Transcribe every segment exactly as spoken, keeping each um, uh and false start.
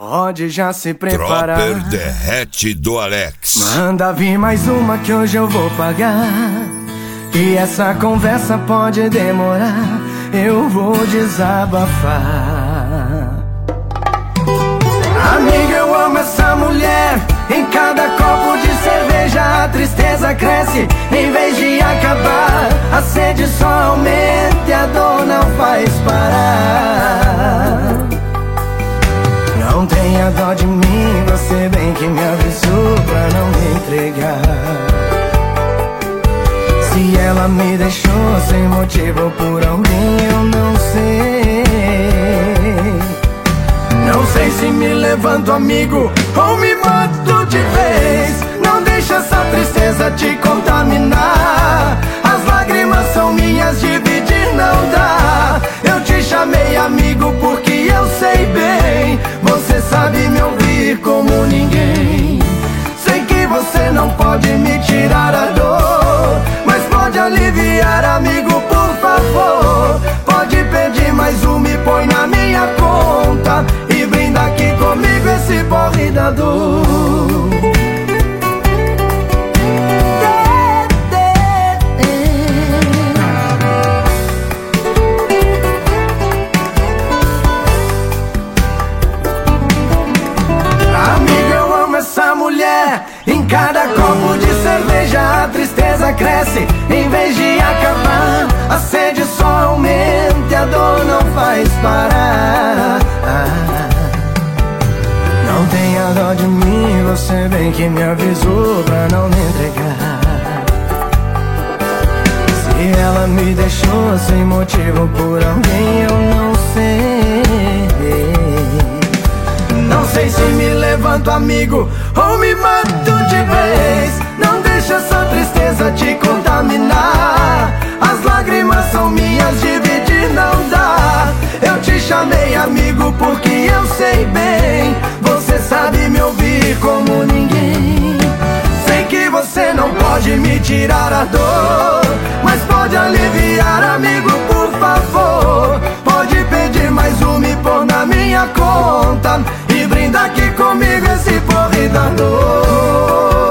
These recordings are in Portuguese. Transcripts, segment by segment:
Pode já se preparar. Dropper derrete do Alex. Manda vir mais uma que hoje eu vou pagar. E essa conversa pode demorar. Eu vou desabafar. Amiga, eu amo essa mulher. Em cada copo de cerveja a tristeza cresce. Em vez de acabar, a sede só aumenta e a dor não faz parar. Não tenha dó de mim, você bem que me avisou pra não me entregar. Se ela me deixou sem motivo por alguém, eu não sei. Não sei se me levanto amigo ou me mato de vez. Não deixa essa tristeza te contaminar. As lágrimas são minhas, dividir não dá. Eu te chamei amigo porque eu sei bem. Você sabe me ouvir como ninguém. Sei que você não pode me tirar a dor, mas pode aliviar amigo, por favor. Pode pedir mais um, me põe na minha conta e brinda aqui comigo esse porre da dor. Em cada copo de cerveja a tristeza cresce. Em vez de acabar, a sede só aumenta e a dor não faz parar. Não tenha dó de mim, você bem que me avisou pra não me entregar. Se ela me deixou sem motivo por alguém, eu não sei. Não sei se me levanto amigo ou me mato de vez. Não deixa essa tristeza te contaminar. As lágrimas são minhas, dividir não dá. Eu te chamei amigo porque eu sei bem. Você sabe me ouvir como ninguém. Sei que você não pode me tirar a dor, mas pode aliviar amigo, por favor. Pode pedir mais um, me pôr na minha conta e brinda aqui comigo esse porre da dor.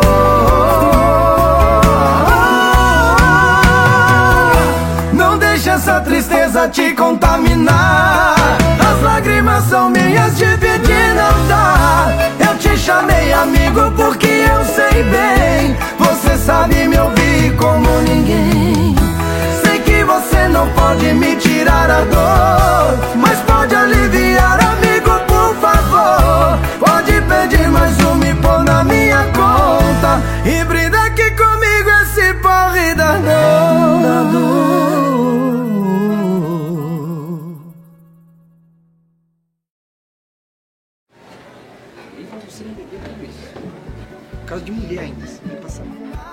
Não deixa essa tristeza te contaminar. As lágrimas são minhas, dividir não dá. Eu te chamei amigo porque eu sei bem. Você sabe me ouvir como ninguém. Sei que você não pode me tirar a dor, mas pode aliviar amigo, por favor. Pode pedir mais um, me pôr na minha conta e brinda aqui comigo esse porre da dor. Por causa de mulher ainda, sem passar mal.